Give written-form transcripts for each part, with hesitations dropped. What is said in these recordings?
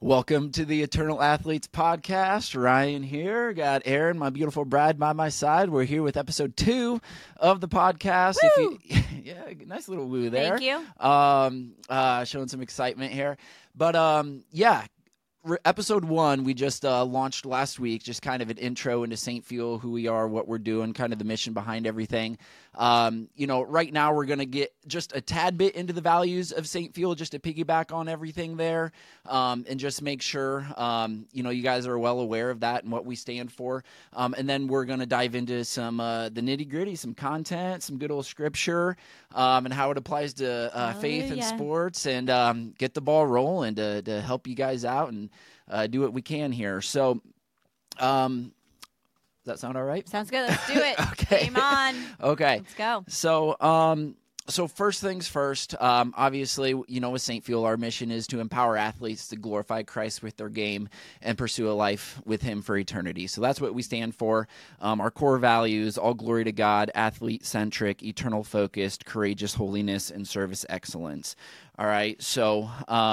Welcome to the Eternal Athletes Podcast. Ryan here. Got Aaron, my beautiful bride, by my side. We're here with episode 2 of the podcast. Woo! Yeah, nice little woo there. Thank you. Showing some excitement here. But episode 1 we just launched last week, just kind of an intro into St. Fuel, who we are, what we're doing, kind of the mission behind everything. Right now we're going to get just a tad bit into the values of St. Fuel, just to piggyback on everything there, and just make sure, you guys are well aware of that and what we stand for. And then we're going to dive into some the nitty-gritty, some content, some good old scripture, and how it applies to faith and sports, and get the ball rolling to help you guys out and do what we can here. So does that sound all right? Sounds good. Let's do it. Okay. Game on. Okay. Let's go. So first things first, obviously, with St. Fuel, our mission is to empower athletes to glorify Christ with their game and pursue a life with Him for eternity. So that's what we stand for. Our core values: all glory to God, athlete-centric, eternal-focused, courageous holiness, and service excellence. All right. So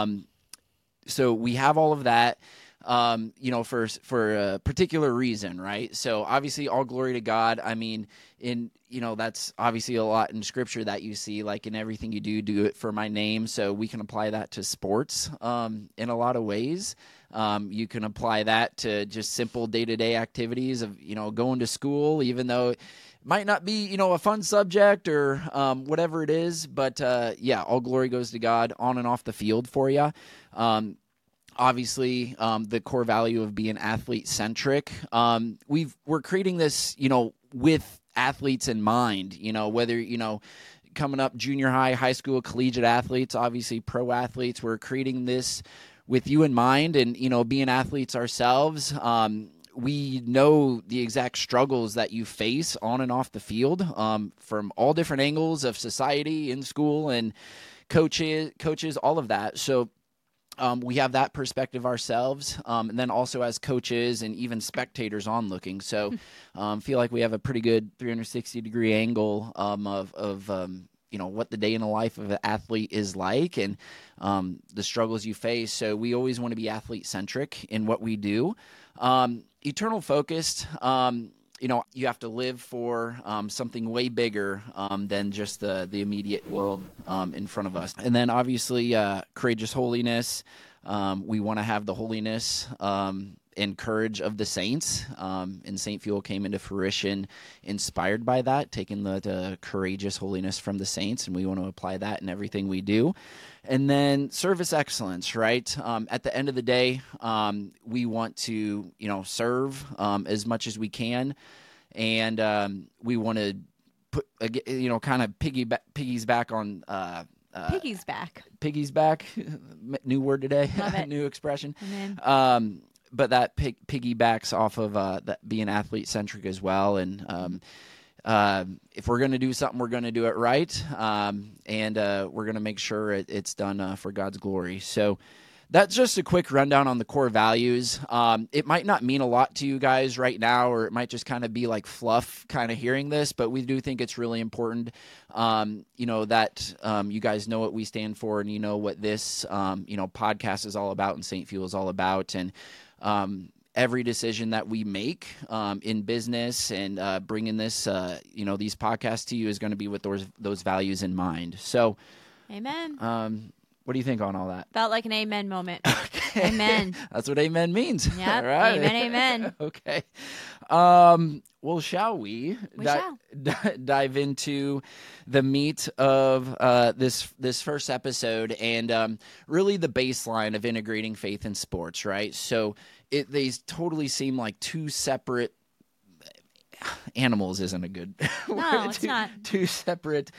we have all of that. For a particular reason, right? So obviously, all glory to God. I mean, that's obviously a lot in Scripture that you see, like in everything you do it for my name. So we can apply that to sports in a lot of ways. You can apply that to just simple day-to-day activities of, going to school, even though it might not be, a fun subject or whatever it is. But all glory goes to God on and off the field for you. Obviously, the core value of being athlete-centric. We're creating this, with athletes in mind, whether, coming up junior high school, collegiate athletes, obviously pro athletes. We're creating this with you in mind, and, being athletes ourselves. We know the exact struggles that you face on and off the field, from all different angles of society, in school, and coaches, all of that. So we have that perspective ourselves, and then also as coaches and even spectators onlooking. So feel like we have a pretty good 360-degree angle of what the day in the life of an athlete is like, and the struggles you face. So we always want to be athlete-centric in what we do. Eternal focused. You have to live for something way bigger than just the immediate world in front of us. And then obviously courageous holiness. We want to have the holiness and courage of the saints. And St. Fuel came into fruition inspired by that, taking the courageous holiness from the saints, and we want to apply that in everything we do. And then service excellence, right? At the end of the day, we want to, serve as much as we can, and we want to put, kind of piggy's back on. Piggy's back. New word today. Love it. New expression. Amen. But that piggybacks off of that being athlete-centric as well. And if we're going to do something, we're going to do it right. And we're going to make sure it's done for God's glory. So that's just a quick rundown on the core values. It might not mean a lot to you guys right now, or it might just kind of be like fluff kind of hearing this, but we do think it's really important, that you guys know what we stand for, and what this, podcast is all about, and St. Fuel is all about. And every decision that we make in business and bringing this, these podcasts to you is going to be with those values in mind. So, Amen. What do you think on all that? Felt like an amen moment. Okay. Amen. That's what amen means. Yeah. All right. Amen. Okay. Well, shall we? Shall. Dive into the meat of this first episode, and really the baseline of integrating faith in sports, right? So they totally seem like two separate animals. Isn't a good word. No, it's not. Two separate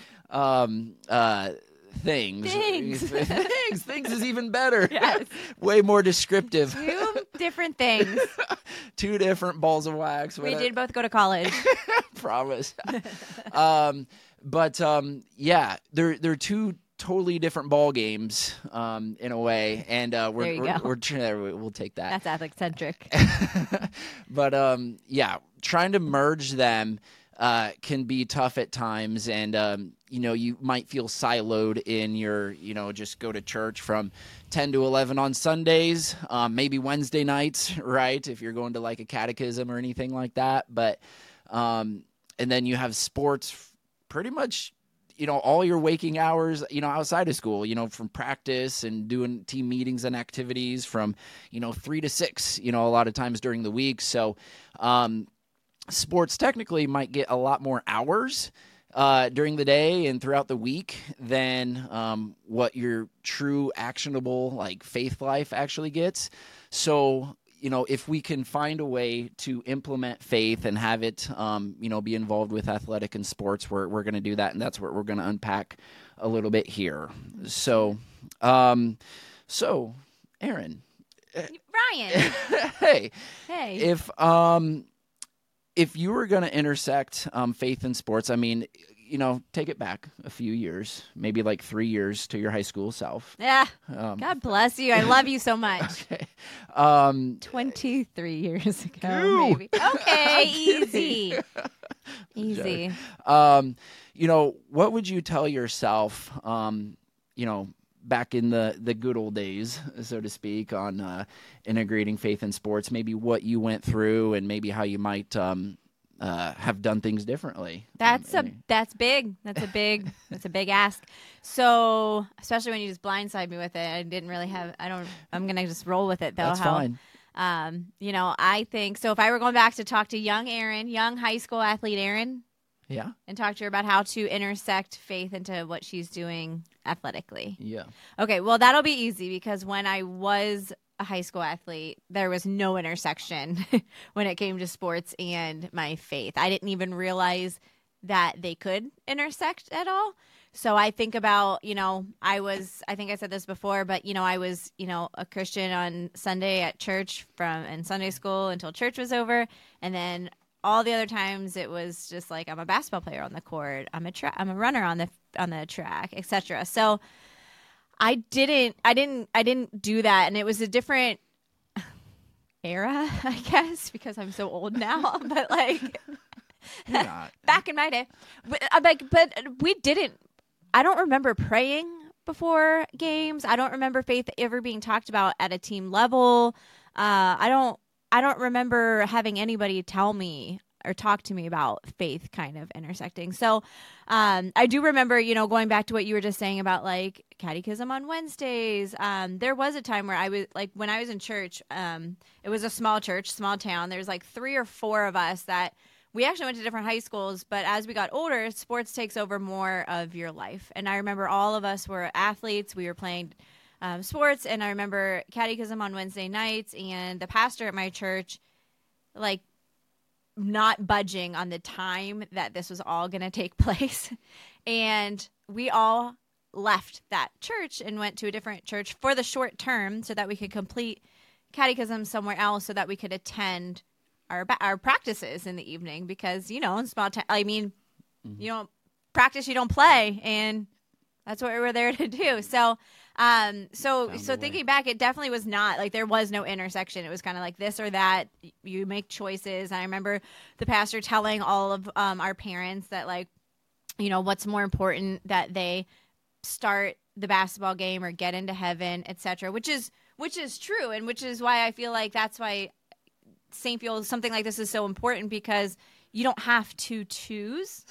things. Things is even better. Yes. Way more descriptive. Two different things. Two different balls of wax. We did both go to college. Promise. They're two totally different ball games in a way, and we'll take that. That's athlete-centric. But trying to merge them can be tough at times, and you might feel siloed in your just go to church from 10 to 11 on Sundays, maybe Wednesday nights, right, if you're going to like a catechism or anything like that. But and then you have sports pretty much all your waking hours, outside of school, from practice and doing team meetings and activities from 3 to 6, a lot of times during the week. So sports technically might get a lot more hours during the day and throughout the week than what your true actionable like faith life actually gets. So if we can find a way to implement faith and have it be involved with athletic and sports, we're going to do that, and that's what we're going to unpack a little bit here. So Aaron, Ryan. hey, Hey. If you were going to intersect faith and sports, I mean, take it back a few years, maybe like 3 years to your high school self. Yeah. God bless you. I love you so much. Okay. 23 years ago, Ew. maybe. Okay, easy. Easy. What would you tell yourself, back in the good old days, so to speak, on integrating faith and sports, maybe what you went through and maybe how you might have done things differently? That's big. That's a big ask. So, especially when you just blindside me with it, I didn't really have, I'm going to just roll with it though. That's fine. I think, so if I were going back to talk to young high school athlete Aaron, yeah, and talk to her about how to intersect faith into what she's doing athletically. Yeah. Okay, well, that'll be easy because when I was a high school athlete, there was no intersection when it came to sports and my faith. I didn't even realize that they could intersect at all. So I think about, I think I said this before, but, I was, a Christian on Sunday at church in Sunday school until church was over. And then all the other times it was just like, I'm a basketball player on the court. I'm a runner on the track, etc. So I didn't do that. And it was a different era, I guess, because I'm so old now, but like You're not. back in my day, but we didn't, I don't remember praying before games. I don't remember faith ever being talked about at a team level. I don't remember having anybody tell me or talk to me about faith kind of intersecting. So I do remember, going back to what you were just saying about like catechism on Wednesdays. There was a time where I was like, when I was in church, it was a small church, small town. There's like 3 or 4 of us that we actually went to different high schools, but as we got older, sports takes over more of your life. And I remember all of us were athletes. We were playing sports, and I remember catechism on Wednesday nights, and the pastor at my church, like, not budging on the time that this was all going to take place. And we all left that church and went to a different church for the short term so that we could complete catechism somewhere else so that we could attend our practices in the evening, because, in small town, you don't practice, you don't play, and that's what we were there to do. So thinking back, it definitely was not like there was no intersection. It was kind of like this or that. You make choices. I remember the pastor telling all of our parents that, like, what's more important, that they start the basketball game or get into heaven, etc. Which is true, and which is why I feel like that's why St. Fuel, something like this is so important, because you don't have to choose,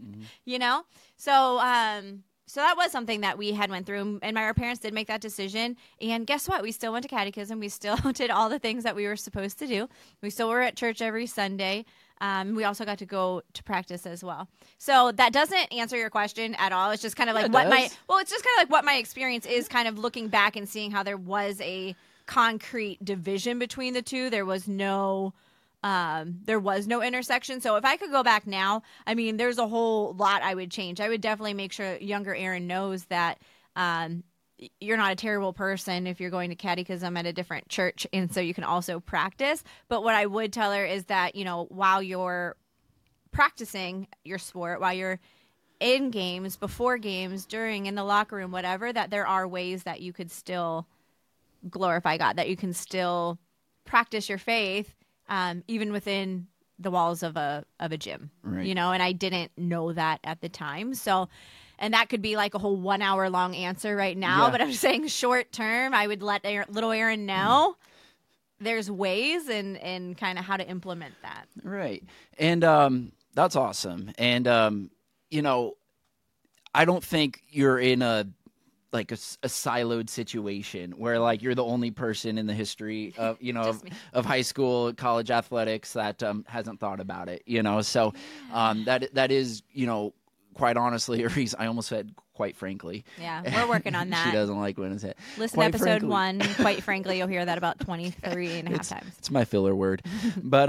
So that was something that we had went through, and our parents did make that decision. And guess what? We still went to catechism. We still did all the things that we were supposed to do. We still were at church every Sunday. We also got to go to practice as well. So that doesn't answer your question at all. It's just kind of like it's just kind of like what my experience is, kind of looking back and seeing how there was a concrete division between the two. There was no intersection. So if I could go back now, there's a whole lot I would change. I would definitely make sure younger Aaron knows that you're not a terrible person if you're going to catechism at a different church, and so you can also practice. But what I would tell her is that, while you're practicing your sport, while you're in games, before games, during, in the locker room, whatever, that there are ways that you could still glorify God, that you can still practice your faith, even within the walls of a gym, Right. and I didn't know that at the time. So, and that could be like a whole 1 hour long answer right now, Yeah. but I'm saying short term, I would let little Aaron know there's ways and kind of how to implement that. Right. And that's awesome. And I don't think you're in a siloed situation where like you're the only person in the history of of high school, college athletics that hasn't thought about it. So that is quite honestly a reason. I almost said quite frankly. Yeah, we're working on that. She doesn't like when it's hit. Listen to episode 1. Quite frankly, you'll hear that about 23 and a half times. It's my filler word, but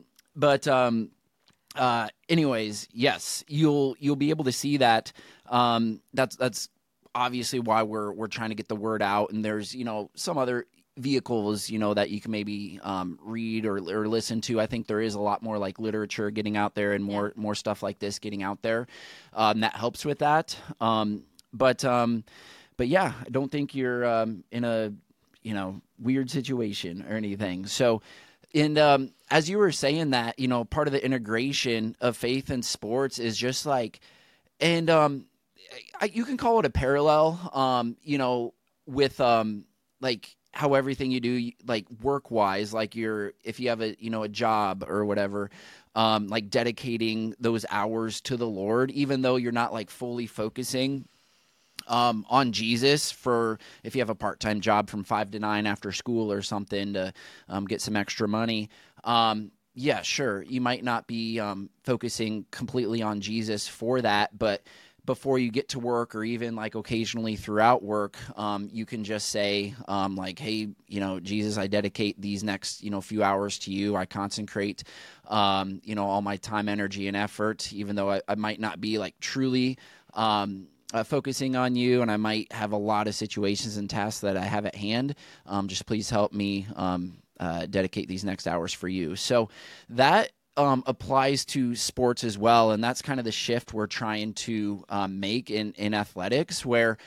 anyways, yes, you'll be able to see that. That's obviously why we're trying to get the word out, and there's some other vehicles that you can maybe read or listen to. I think there is a lot more like literature getting out there and more stuff like this getting out there that helps with that. But yeah, I don't think you're in a weird situation or anything. So. And as you were saying that, part of the integration of faith and sports is just like, and you can call it a parallel, with like how everything you do, like work wise, like if you have a job or whatever, like dedicating those hours to the Lord, even though you're not like fully focusing on Jesus for if you have a part-time job from 5 to 9 after school or something to get some extra money. Yeah, sure. You might not be focusing completely on Jesus for that, but before you get to work or even like occasionally throughout work, you can just say like, hey, Jesus, I dedicate these next, few hours to you. I consecrate, all my time, energy, and effort, even though I might not be like truly focusing on you, and I might have a lot of situations and tasks that I have at hand. Just please help me dedicate these next hours for you. So that applies to sports as well, and that's kind of the shift we're trying to make in athletics, where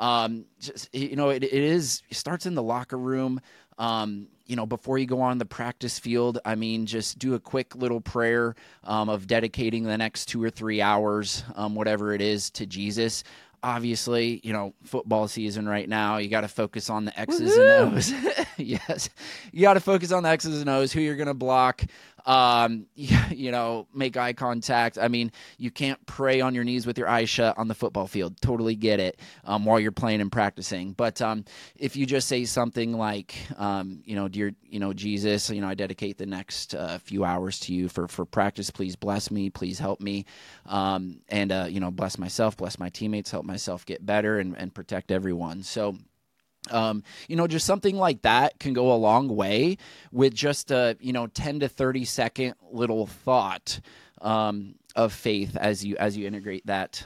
it starts in the locker room. Before you go on the practice field, I mean, just do a quick little prayer of dedicating the next 2 or 3 hours, whatever it is, to Jesus. Obviously, football season right now, you got to focus on the X's and O's. Yes. You got to focus on the X's and O's, who you're going to block, make eye contact. I mean, you can't pray on your knees with your eyes shut on the football field. Totally get it while you're playing and practicing. But if you just say something like, dear, Jesus, I dedicate the next few hours to you for practice. Please bless me. Please help me. And bless myself, bless my teammates, help myself get better and protect everyone. So, just something like that can go a long way with just a, 10 to 30 second little thought, of faith as you integrate that,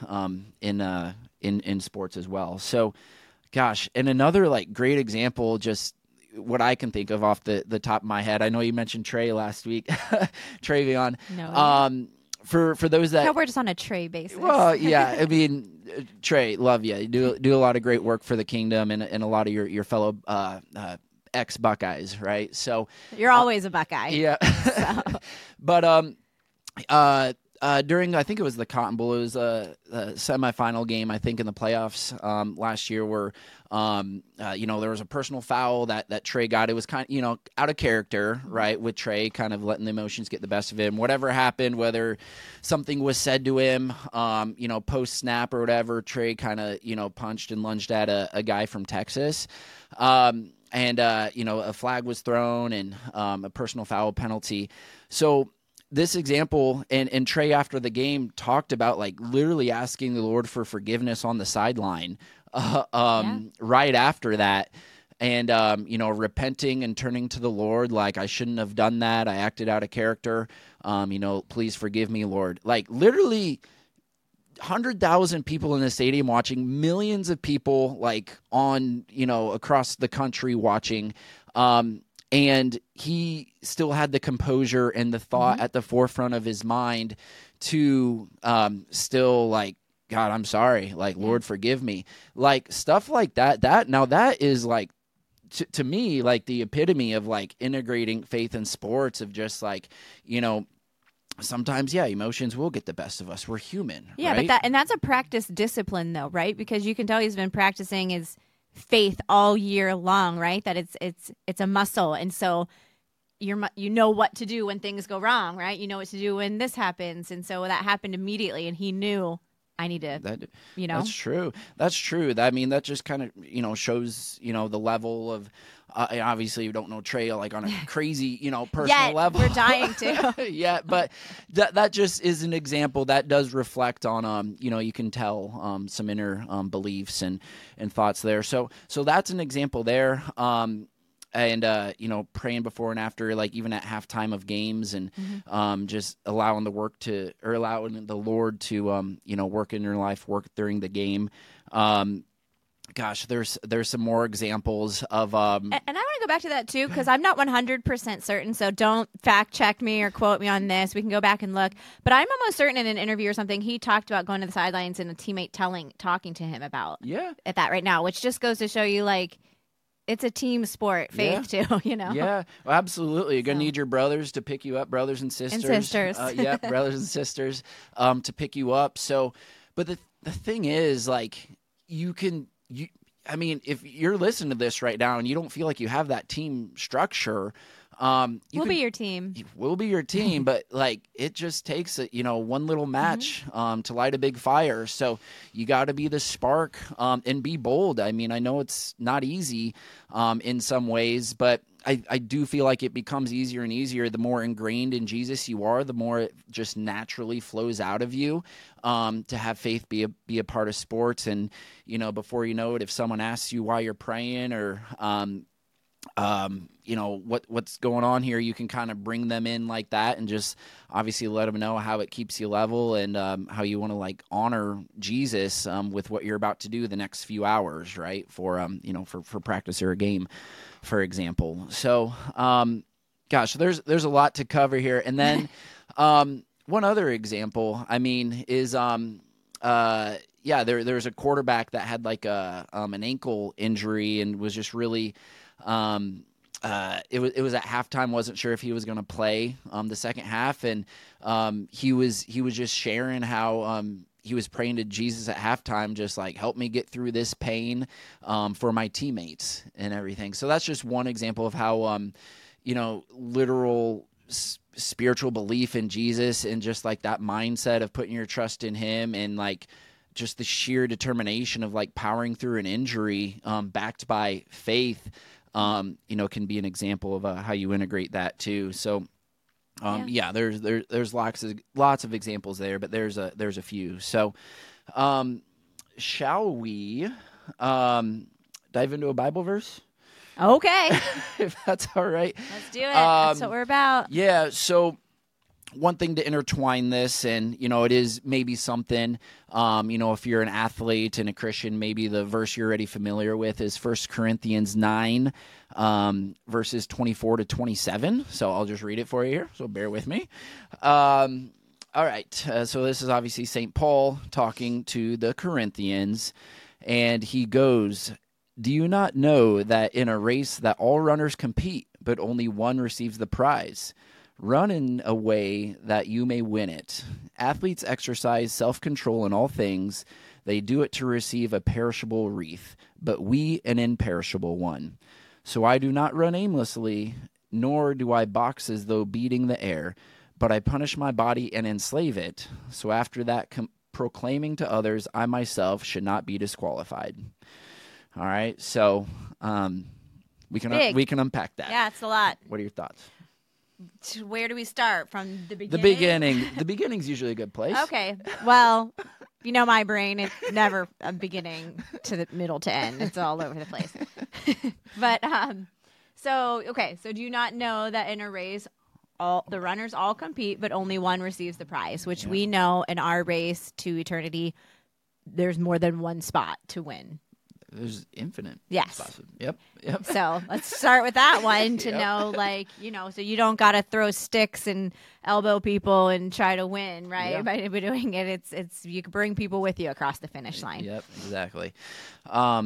in sports as well. So, gosh, and another like great example, just what I can think of off the top of my head. I know you mentioned Trey last week, Travion. No. For those that... No, we're just on a Trey basis. Well, yeah, I mean, Trey, love you. You do a lot of great work for the kingdom and a lot of your fellow ex-Buckeyes, right? So you're always a Buckeye. Yeah. So. But during, I think it was the Cotton Bowl, it was a semifinal game, I think, in the playoffs last year where, there was a personal foul that Trey got. It was kind of, out of character, right, with Trey kind of letting the emotions get the best of him. Whatever happened, whether something was said to him, post-snap or whatever, Trey kind of, punched and lunged at a guy from Texas. And a flag was thrown and a personal foul penalty. So this example, and Trey after the game talked about like literally asking the Lord for forgiveness on the sideline right after that. And, repenting and turning to the Lord, like, I shouldn't have done that. I acted out of character. Please forgive me, Lord. Like literally 100,000 people in the stadium watching, millions of people like on, across the country watching. And he still had the composure and the thought at the forefront of his mind to still like, God, I'm sorry. Like, Lord, forgive me. Like stuff like that. That is like, to me, like the epitome of like integrating faith and sports, of just like, sometimes, yeah, emotions will get the best of us. We're human. Yeah, right? but that's a practice discipline though, right? Because you can tell he's been practicing his faith all year long, right? That it's a muscle. And so you know what to do when things go wrong, right? You know what to do when this happens. And so that happened immediately and he knew I need to, That's true. That's true. I mean, that just kind of, shows, the level of, obviously you don't know Trey like on a crazy, personal level. We're dying to. Yeah. But that just is an example that does reflect on, you can tell some inner beliefs and thoughts there. So that's an example there. And praying before and after, like even at halftime of games, and just allowing the Lord to work in your life, work during the game. Gosh, there's some more examples of and I want to go back to that too, because I'm not 100% certain, so don't fact check me or quote me on this. We can go back and look, but I'm almost certain in an interview or something he talked about going to the sidelines and a teammate talking to him about at that right now, which just goes to show you like it's a team sport, faith too, Yeah, well, absolutely. You're going to need your brothers to pick you up, brothers and sisters. Brothers and sisters to pick you up. So, but the thing is, like, if you're listening to this right now and you don't feel like you have that team structure, we'll be your team. We'll be your team, but like it just takes one little match to light a big fire. So you got to be the spark and be bold. I mean, I know it's not easy in some ways, but I do feel like it becomes easier and easier the more ingrained in Jesus you are, the more it just naturally flows out of you to have faith be a part of sports. And before you know it, if someone asks you why you're praying or what's going on here, you can kind of bring them in like that and just obviously let them know how it keeps you level and how you want to like honor Jesus with what you're about to do the next few hours, right? For for practice or a game, for example. So gosh, there's a lot to cover here. And then one other example, I mean, is there's a quarterback that had like an ankle injury and was just really it was at halftime, wasn't sure if he was going to play the second half, and he was just sharing how he was praying to Jesus at halftime, just like, help me get through this pain for my teammates and everything. So that's just one example of how literal spiritual belief in Jesus and just like that mindset of putting your trust in him and like just the sheer determination of like powering through an injury backed by faith can be an example of how you integrate that too. So there's lots of examples there, but there's a few. So shall we dive into a Bible verse? Okay. If that's all right. Let's do it. That's what we're about. Yeah, so one thing to intertwine this, and it is maybe something, if you're an athlete and a Christian, maybe the verse you're already familiar with is 1 Corinthians 9, verses 24 to 27. So I'll just read it for you here, so bear with me. All right, so this is obviously St. Paul talking to the Corinthians, and he goes, "Do you not know that in a race that all runners compete, but only one receives the prize? Run in a way that you may win it. Athletes exercise self-control in all things. They do it to receive a perishable wreath, but we an imperishable one. So I do not run aimlessly, nor do I box as though beating the air, but I punish my body and enslave it. So after that, proclaiming to others, I myself should not be disqualified." All right, so we can unpack that. Yeah, it's a lot. What are your thoughts? Where do we start? From the beginning? The beginning. The beginning's usually a good place. Okay. Well, my brain, it's never a beginning to the middle to end. It's all over the place. But so do you not know that in a race all the runners all compete, but only one receives the prize, which we know in our race to eternity there's more than one spot to win. There's infinite. Yes. Spots. Yep. So let's start with that one to know, so you don't got to throw sticks and elbow people and try to win, right? Yep. By doing it, it's you can bring people with you across the finish line. Yep, exactly.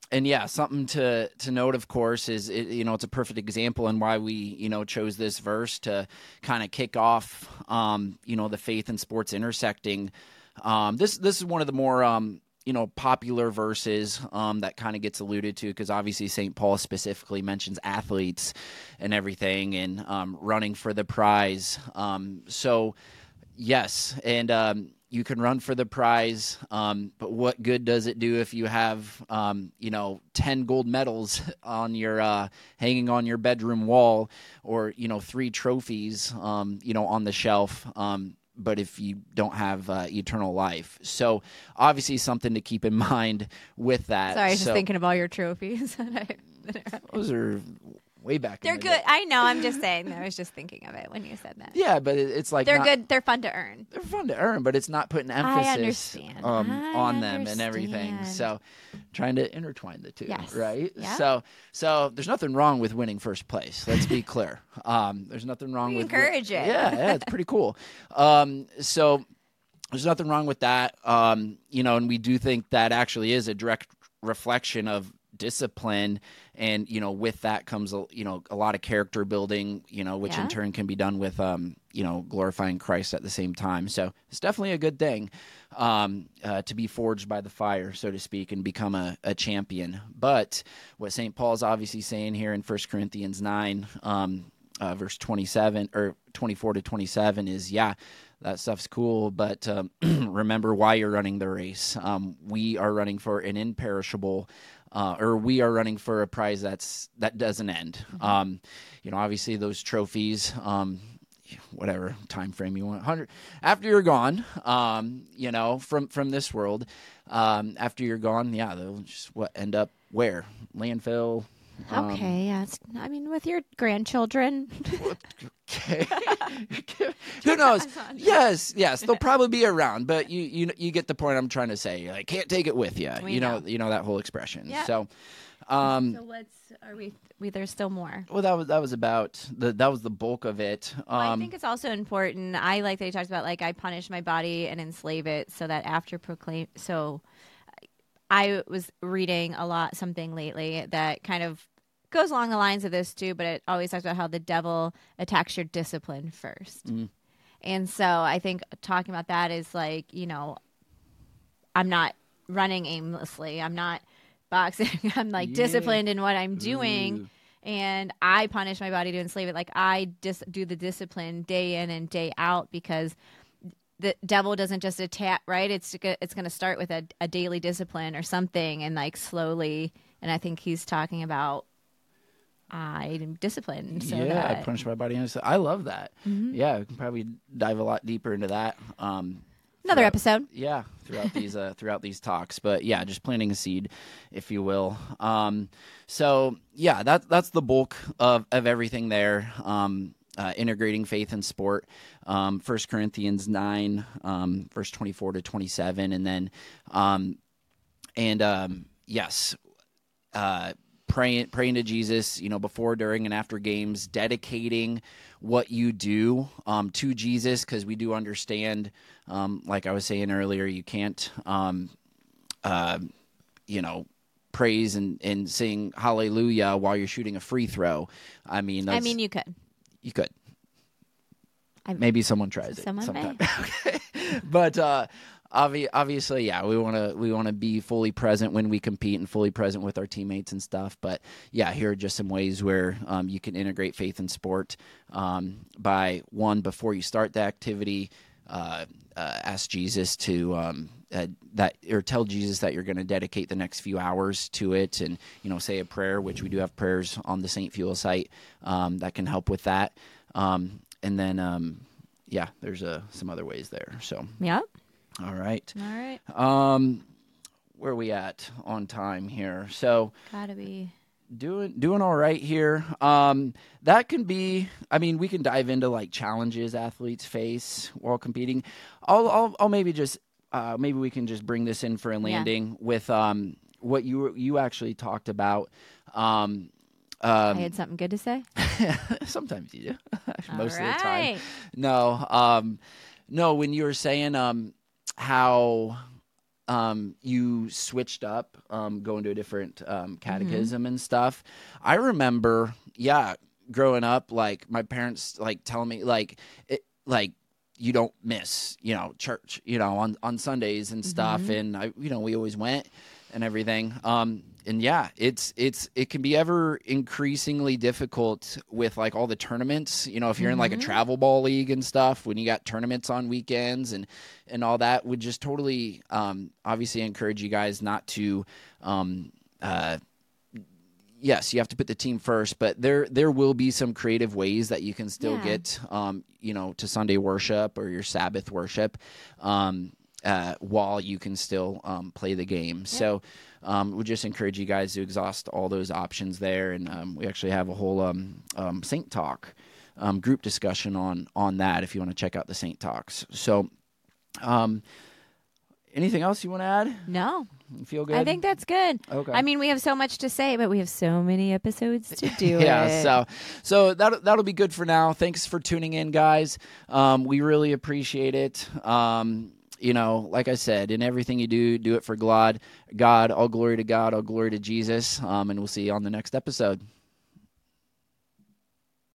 yeah, something to note, of course, is it's a perfect example and why we chose this verse to kind of kick off the faith and sports intersecting. This is one of the more popular verses that kind of gets alluded to, because obviously St. Paul specifically mentions athletes and everything, and running for the prize. So yes, and you can run for the prize, but what good does it do if you have 10 gold medals on your hanging on your bedroom wall, or 3 trophies on the shelf, but if you don't have eternal life? So obviously something to keep in mind with that. Sorry, I was just thinking of all your trophies. Those are way back. They're good. I know. I'm just saying. I was just thinking of it when you said that. Yeah, but it's like they're good. They're fun to earn. They're fun to earn, but it's not putting emphasis on them and everything. So trying to intertwine the two, right? Yeah. So there's nothing wrong with winning first place. Let's be clear. There's nothing wrong with encourage it. Yeah, it's pretty cool. So there's nothing wrong with that. And we do think that actually is a direct reflection of discipline, and with that comes a lot of character building, which in turn can be done with glorifying Christ at the same time. So it's definitely a good thing to be forged by the fire, so to speak, and become a champion. But what St. Paul's obviously saying here in 1 Corinthians 9 verse 27 or 24 to 27 is, that stuff's cool, but remember why you're running the race. We are running for an imperishable, or we are running for a prize that doesn't end. Obviously those trophies, whatever time frame you want, 100 after you're gone, from this world, after you're gone, they'll just end up where? Landfill. Okay, with your grandchildren. Okay. Who knows? Yes, they'll probably be around, but you get the point I'm trying to say. Like, can't take it with you. You know that whole expression. Yeah. So there's still more. Well, that was about that was the bulk of it. I think it's also important. I like that he talks about, like, I punish my body and enslave it so that after proclaim. So I was reading something lately that kind of goes along the lines of this too, but it always talks about how the devil attacks your discipline first. And so I think talking about that is like, I'm not running aimlessly. I'm not boxing. I'm like disciplined in what I'm doing. And I punish my body to enslave it. Like, I do the discipline day in and day out, because the devil doesn't just attack, right? It's going to start with a daily discipline or something, and like slowly. And I think he's talking about I'm disciplined. So I punish my body. I love that. Yeah, we can probably dive a lot deeper into that. Another episode. Yeah, throughout these talks. But yeah, just planting a seed, if you will. So yeah, that's the bulk of everything there. Integrating faith and sport, 1 Corinthians 9, verse 24 to 27, and then, praying to Jesus, before, during, and after games, dedicating what you do to Jesus, because we do understand, like I was saying earlier, you can't, praise and sing hallelujah while you're shooting a free throw. You could. You could. Maybe someone tries it sometime. Okay. But obviously, we want to be fully present when we compete and fully present with our teammates and stuff. But yeah, here are just some ways where you can integrate faith and sport by, one, before you start the activity, ask Jesus to tell Jesus that you're going to dedicate the next few hours to it, and say a prayer, which we do have prayers on the St. Fuel site that can help with that. And then there's some other ways there. So yeah. All right. Where are we at on time here? So gotta be doing all right here. That can be, we can dive into like challenges athletes face while competing. I'll maybe just maybe we can just bring this in for a landing with what you actually talked about. I had something good to say. Sometimes you do. Most of the time. No, when you were saying how you switched up, going to a different catechism and stuff. I remember, growing up, like my parents like telling me like you don't miss, church, on Sundays and stuff. And we always went and everything. And it can be ever increasingly difficult with like all the tournaments, if you're in like a travel ball league and stuff, when you got tournaments on weekends and all that. Would just totally, obviously encourage you guys not to, yes, you have to put the team first, but there will be some creative ways that you can still get, to Sunday worship or your Sabbath worship, while you can still play the game. Yeah. So we just encourage you guys to exhaust all those options there. And we actually have a whole Saint Talk group discussion on that if you want to check out the Saint Talks. So anything else you want to add? No. You feel good? I think that's good. Okay. I mean, we have so much to say, but we have so many episodes to do so that'll be good for now. Thanks for tuning in, guys. We really appreciate it. Like I said, in everything you do it for God. All glory to God, all glory to Jesus. And we'll see you on the next episode.